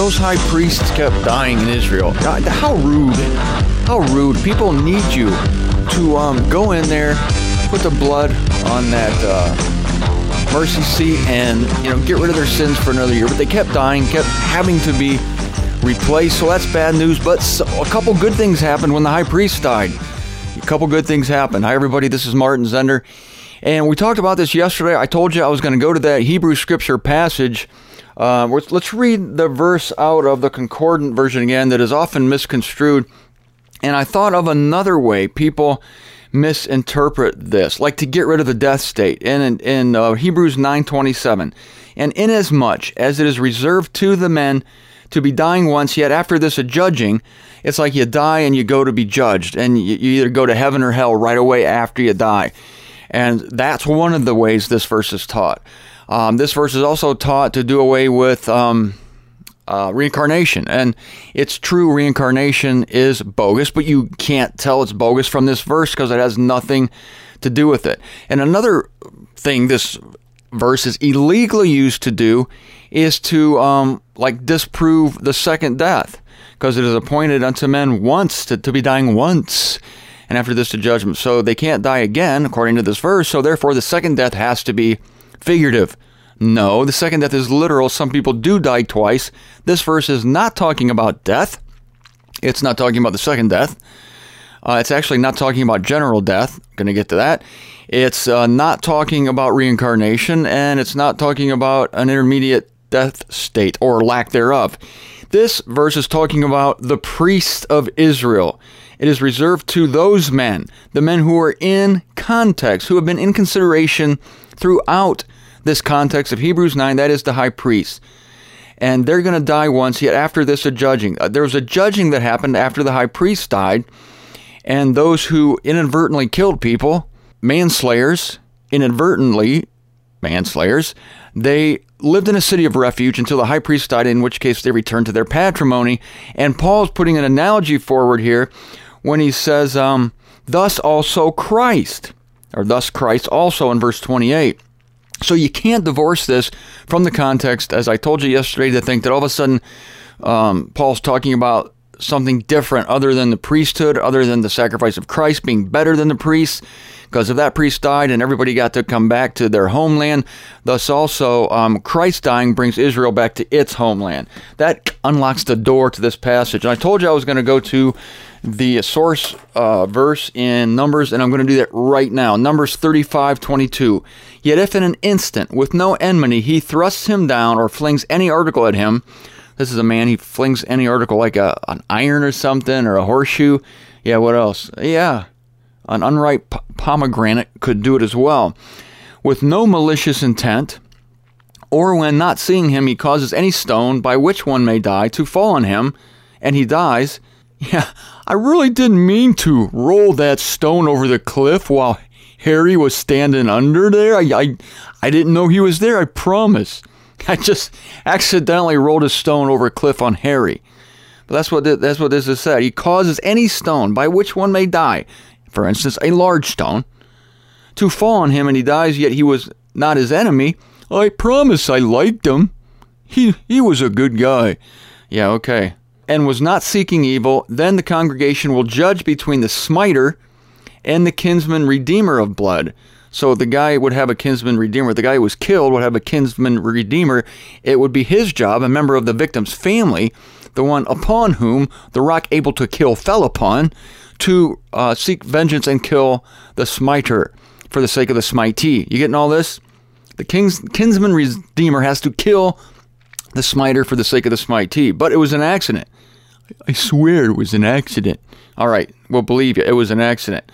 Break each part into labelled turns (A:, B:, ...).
A: those high priests kept dying in Israel. How rude. How rude. People need you to go in there, put the blood on that mercy seat and, get rid of their sins for another year. But they kept dying, kept having to be replaced. So that's bad news. But a couple good things happened when the high priest died. A couple good things happened. Hi, everybody. This is Martin Zender. And we talked about this yesterday. I told you I was going to go to that Hebrew scripture passage. Let's read the verse out of the Concordant version again that is often misconstrued. And I thought of another way people misinterpret this, like to get rid of the death state. And in Hebrews 9:27, and inasmuch as it is reserved to the men to be dying once, yet after this a judging, it's like you die and you go to be judged, and you either go to heaven or hell right away after you die. And that's one of the ways this verse is taught. This verse is also taught to do away with reincarnation. And it's true, reincarnation is bogus, but you can't tell it's bogus from this verse because it has nothing to do with it. And another thing this verse is illegally used to do is to disprove the second death, because it is appointed unto men once to be dying once, and after this the judgment. So they can't die again, according to this verse, so therefore the second death has to be figurative. No, the second death is literal. Some people do die twice. This verse is not talking about death. It's not talking about the second death. It's actually not talking about general death. Going to get to that. It's not talking about reincarnation, and it's not talking about an intermediate death state or lack thereof. This verse is talking about the priests of Israel. It is reserved to those men, the men who are in context, who have been in consideration throughout this context of Hebrews 9, that is the high priest. And they're going to die once, yet after this a judging. There was a judging that happened after the high priest died, and those who inadvertently killed people, manslayers, they lived in a city of refuge until the high priest died, in which case they returned to their patrimony. And Paul's putting an analogy forward here when he says, thus Christ also in verse 28. So you can't divorce this from the context, as I told you yesterday, to think that all of a sudden Paul's talking about something different other than the priesthood, other than the sacrifice of Christ being better than the priests, because if that priest died and everybody got to come back to their homeland, thus also Christ dying brings Israel back to its homeland. That unlocks the door to this passage. And I told you I was going to go to the source verse in Numbers, and I'm going to do that right now. Numbers 35:22. Yet if in an instant, with no enmity, he thrusts him down or flings any article at him. This is a man, he flings any article like an iron or something, or a horseshoe. Yeah, what else? Yeah, an unripe pomegranate could do it as well. With no malicious intent, or when not seeing him, he causes any stone by which one may die to fall on him, and he dies. Yeah, I really didn't mean to roll that stone over the cliff while Harry was standing under there. I didn't know he was there, I promise. I just accidentally rolled a stone over a cliff on Harry. But that's what this is said. He causes any stone by which one may die, for instance, a large stone, to fall on him, and he dies, yet he was not his enemy. I promise I liked him. He was a good guy. Yeah, okay. And was not seeking evil, then the congregation will judge between the smiter and the kinsman redeemer of blood. So the guy would have a kinsman redeemer. The guy who was killed would have a kinsman redeemer. It would be his job, a member of the victim's family, the one upon whom the rock able to kill fell upon, to seek vengeance and kill the smiter for the sake of the smitee. You getting all this? The kinsman redeemer has to kill the smiter for the sake of the smitee. But it was an accident. I swear it was an accident. All right, we'll believe you. It was an accident.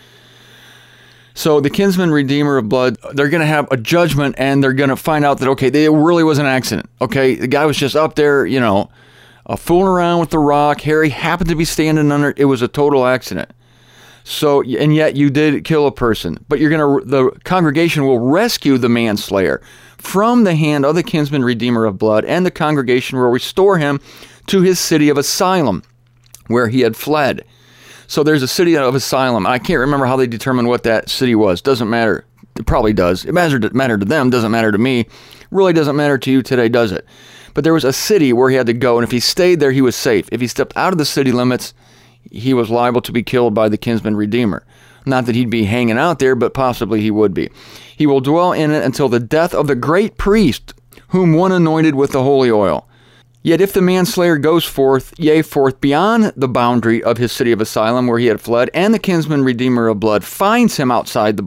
A: So the kinsman redeemer of blood, they're going to have a judgment, and they're going to find out that, okay, it really was an accident. Okay, the guy was just up there, fooling around with the rock. Harry happened to be standing under it. It was a total accident. So, and yet you did kill a person. But the congregation will rescue the manslayer from the hand of the kinsman redeemer of blood, and the congregation will restore him to his city of asylum, where he had fled. So there's a city of asylum. I can't remember how they determined what that city was. Doesn't matter. It probably does. It mattered to them. Doesn't matter to me. Really doesn't matter to you today, does it? But there was a city where he had to go, and if he stayed there, he was safe. If he stepped out of the city limits, he was liable to be killed by the kinsman redeemer. Not that he'd be hanging out there, but possibly he would be. He will dwell in it until the death of the great priest, whom one anointed with the holy oil. Yet if the manslayer goes forth beyond the boundary of his city of asylum where he had fled, and the kinsman redeemer of blood finds him outside the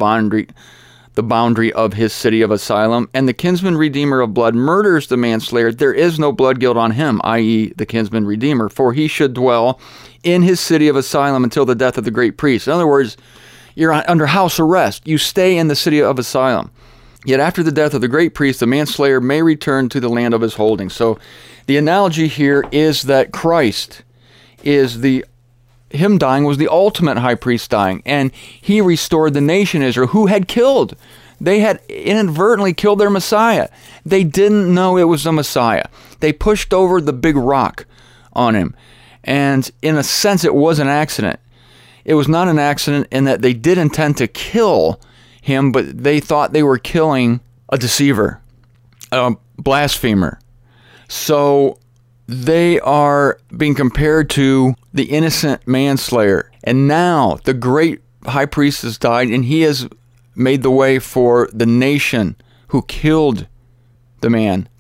A: boundary of his city of asylum, and the kinsman redeemer of blood murders the manslayer, there is no blood guilt on him, i.e. the kinsman redeemer, for he should dwell in his city of asylum until the death of the great priest. In other words, you're under house arrest. You stay in the city of asylum. Yet after the death of the great priest, the manslayer may return to the land of his holding. So the analogy here is that Christ is him dying was the ultimate high priest dying, and he restored the nation Israel, who had killed. They had inadvertently killed their Messiah. They didn't know it was the Messiah. They pushed over the big rock on him. And in a sense, it was an accident. It was not an accident in that they did intend to kill him, but they thought they were killing a deceiver, a blasphemer. So they are being compared to the innocent manslayer. And now the great high priest has died, and he has made the way for the nation who killed the man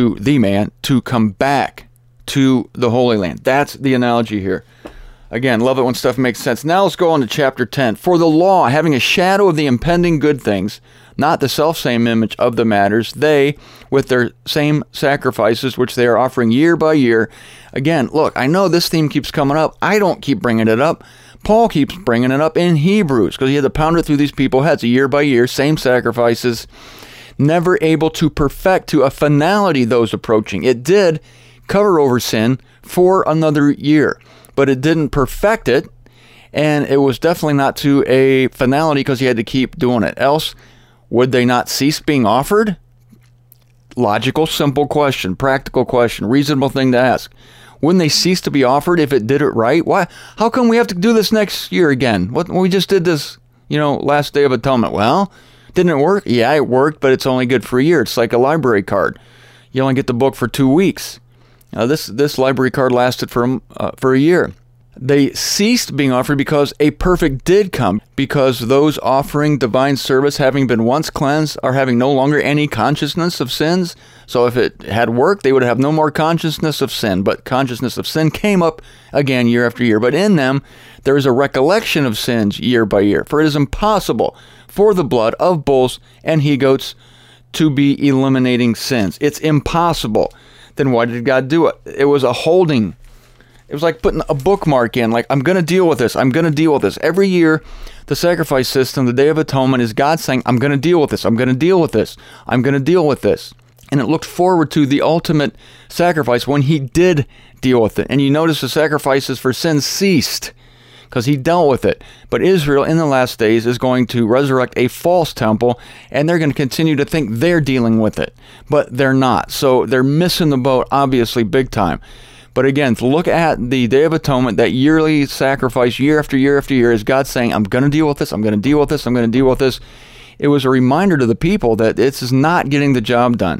A: to come back to the Holy Land. That's the analogy here. Again, love it when stuff makes sense. Now let's go on to chapter 10. For the law, having a shadow of the impending good things, not the selfsame image of the matters, they, with their same sacrifices, which they are offering year by year. Again, look, I know this theme keeps coming up. I don't keep bringing it up. Paul keeps bringing it up in Hebrews, because he had to pound it through these people's heads year by year, same sacrifices, never able to perfect to a finality those approaching. It did cover over sin for another year, but it didn't perfect it, and it was definitely not to a finality because he had to keep doing it. Else, would they not cease being offered? Logical, simple question, practical question, reasonable thing to ask. Wouldn't they cease to be offered if it did it right? Why? How come we have to do this next year again? We just did this, last Day of Atonement. Well, didn't it work? Yeah, it worked, but it's only good for a year. It's like a library card. You only get the book for 2 weeks. This library card lasted for a year. They ceased being offered because a perfect did come, because those offering divine service, having been once cleansed, are having no longer any consciousness of sins. So if it had worked, they would have no more consciousness of sin. But consciousness of sin came up again year after year. But in them, there is a recollection of sins year by year. For it is impossible for the blood of bulls and he-goats to be eliminating sins. It's impossible. Then why did God do it? It was a holding. It was like putting a bookmark in, like, I'm going to deal with this. I'm going to deal with this. Every year, the sacrifice system, the Day of Atonement, is God saying, I'm going to deal with this. I'm going to deal with this. I'm going to deal with this. And it looked forward to the ultimate sacrifice when he did deal with it. And you notice the sacrifices for sin ceased because he dealt with it. But Israel in the last days is going to resurrect a false temple, and they're going to continue to think they're dealing with it. But they're not. So they're missing the boat, obviously, big time. But again, to look at the Day of Atonement, that yearly sacrifice year after year after year, is God saying, I'm going to deal with this, I'm going to deal with this, I'm going to deal with this. It was a reminder to the people that this is not getting the job done.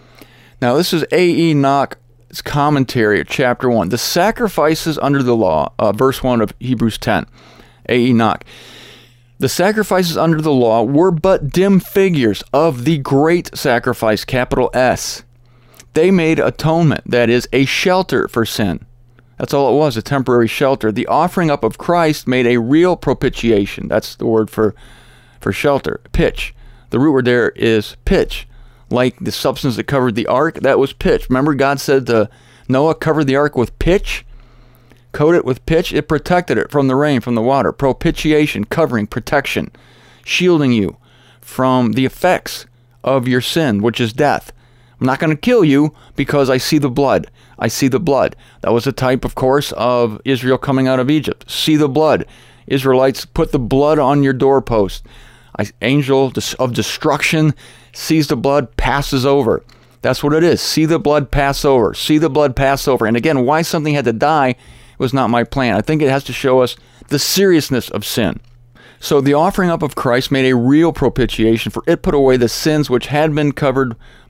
A: Now, this is A.E. Nock's commentary, chapter 1. The sacrifices under the law, verse 1 of Hebrews 10. A.E. Nock. The sacrifices under the law were but dim figures of the great sacrifice, capital S. They made atonement, that is, a shelter for sin. That's all it was, a temporary shelter. The offering up of Christ made a real propitiation. That's the word for shelter, pitch. The root word there is pitch. Like the substance that covered the ark, that was pitch. Remember God said to Noah, cover the ark with pitch? Coat it with pitch. It protected it from the rain, from the water. Propitiation, covering, protection, shielding you from the effects of your sin, which is death. I'm not going to kill you because I see the blood. I see the blood. That was a type, of course, of Israel coming out of Egypt. See the blood. Israelites, put the blood on your doorpost. Angel of destruction sees the blood, passes over. That's what it is. See the blood pass over. See the blood pass over. And again, why something had to die was not my plan. I think it has to show us the seriousness of sin. So the offering up of Christ made a real propitiation, for it put away the sins which had been covered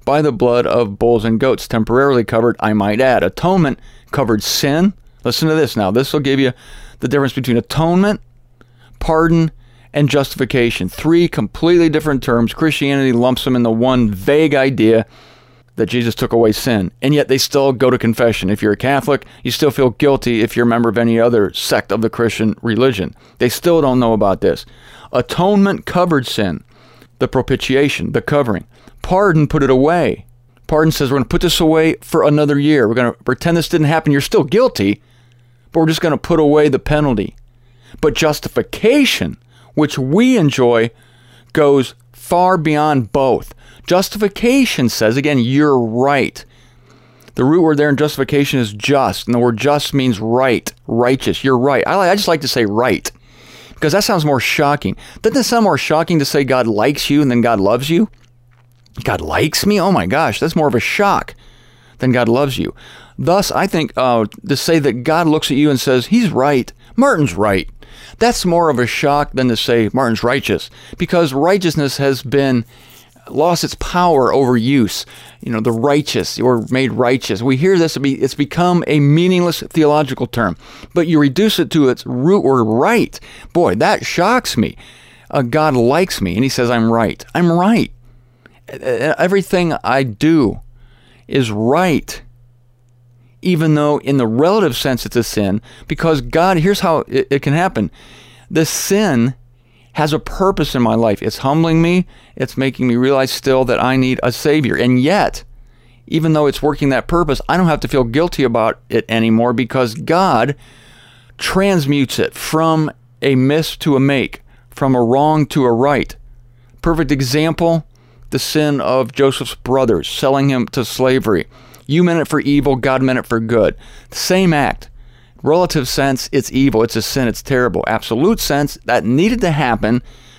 A: by the blood of bulls and goats. Temporarily covered, I might add. Atonement covered sin. Listen to this now. This will give you the difference between atonement, pardon, and justification. 3 completely different terms. Christianity lumps them into one vague idea that Jesus took away sin, and yet they still go to confession. If you're a Catholic, you still feel guilty if you're a member of any other sect of the Christian religion. They still don't know about this. Atonement covered sin, the propitiation, the covering. Pardon put it away. Pardon says we're going to put this away for another year. We're going to pretend this didn't happen. You're still guilty, but we're just going to put away the penalty. But justification, which we enjoy, goes far beyond both. Justification says, again, you're right. The root word there in justification is just, and the word just means right, righteous. You're right. I just like to say right, because that sounds more shocking. Doesn't it sound more shocking to say God likes you and then God loves you? God likes me? Oh my gosh, that's more of a shock than God loves you. Thus, I think to say that God looks at you and says, he's right, Martin's right, that's more of a shock than to say Martin's righteous, because righteousness has been lost its power over use. The righteous, or made righteous. We hear this, it's become a meaningless theological term, but you reduce it to its root word, right. Boy, that shocks me. God likes me, and he says I'm right. I'm right. Everything I do is right, even though in the relative sense it's a sin, because God, here's how it can happen. The sin has a purpose in my life. It's humbling me. It's making me realize still that I need a Savior. And yet, even though it's working that purpose, I don't have to feel guilty about it anymore, because God transmutes it from a miss to a make, from a wrong to a right. Perfect example, the sin of Joseph's brothers, selling him to slavery. You meant it for evil, God meant it for good. Same act. Relative sense, it's evil, it's a sin, it's terrible. Absolute sense, that needed to happen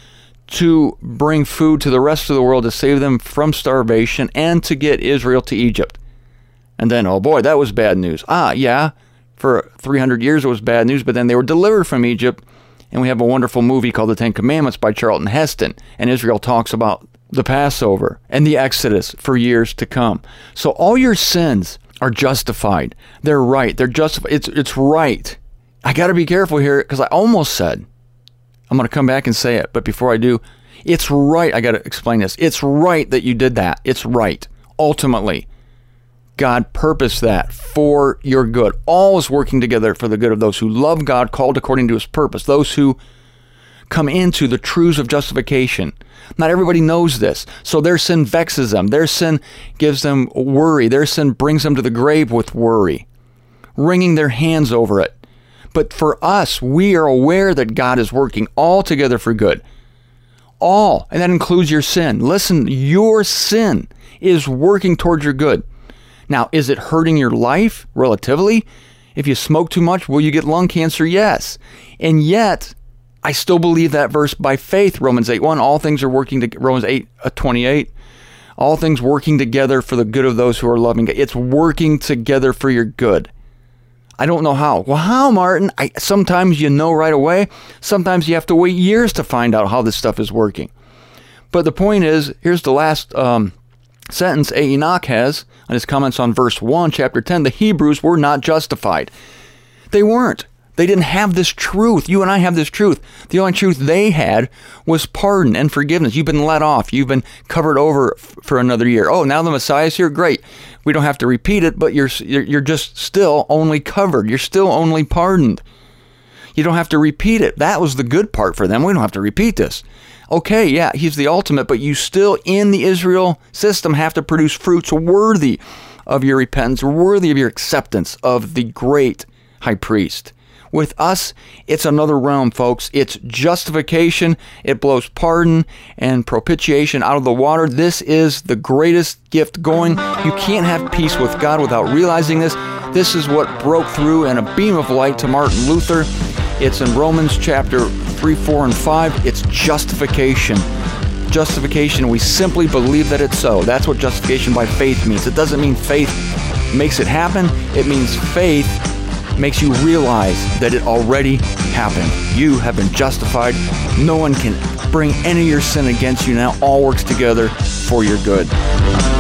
A: to bring food to the rest of the world, to save them from starvation, and to get Israel to Egypt. And then, oh boy, that was bad news. Yeah, for 300 years it was bad news, but then they were delivered from Egypt, and we have a wonderful movie called The 10 Commandments by Charlton Heston, and Israel talks about the Passover and the Exodus for years to come. So all your sins are justified. They're right. They're justified. It's right. I got to be careful here, because I almost said, I'm going to come back and say it, but before I do, it's right. I got to explain this. It's right that you did that. It's right. Ultimately, God purposed that for your good. All is working together for the good of those who love God, called according to his purpose, those who come into the truths of justification. Not everybody knows this, so their sin vexes them. Their sin gives them worry. Their sin brings them to the grave with worry, wringing their hands over it. But for us, we are aware that God is working all together for good. All, and that includes your sin. Listen, your sin is working towards your good. Now, is it hurting your life relatively? If you smoke too much, will you get lung cancer? Yes. And yet, I still believe that verse by faith, Romans 8:1, all things are working to Romans 8:28, all things working together for the good of those who are loving God. It's working together for your good. I don't know how. Well, how, Martin? Sometimes you know right away. Sometimes you have to wait years to find out how this stuff is working. But the point is, here's the last sentence Enoch has on his comments on verse 1, chapter 10. The Hebrews were not justified. They weren't. They didn't have this truth. You and I have this truth. The only truth they had was pardon and forgiveness. You've been let off. You've been covered over for another year. Oh, now the Messiah's here? Great. We don't have to repeat it, but you're just still only covered. You're still only pardoned. You don't have to repeat it. That was the good part for them. We don't have to repeat this. Okay, yeah, he's the ultimate, but you still, in the Israel system, have to produce fruits worthy of your repentance, worthy of your acceptance of the great high priest. With us, it's another realm, folks. It's justification. It blows pardon and propitiation out of the water. This is the greatest gift going. You can't have peace with God without realizing this. This is what broke through in a beam of light to Martin Luther. It's in Romans chapter 3, 4, and 5. It's justification. Justification, we simply believe that it's so. That's what justification by faith means. It doesn't mean faith makes it happen. It means faith makes you realize that it already happened. You have been justified. No one can bring any of your sin against you now. All works together for your good.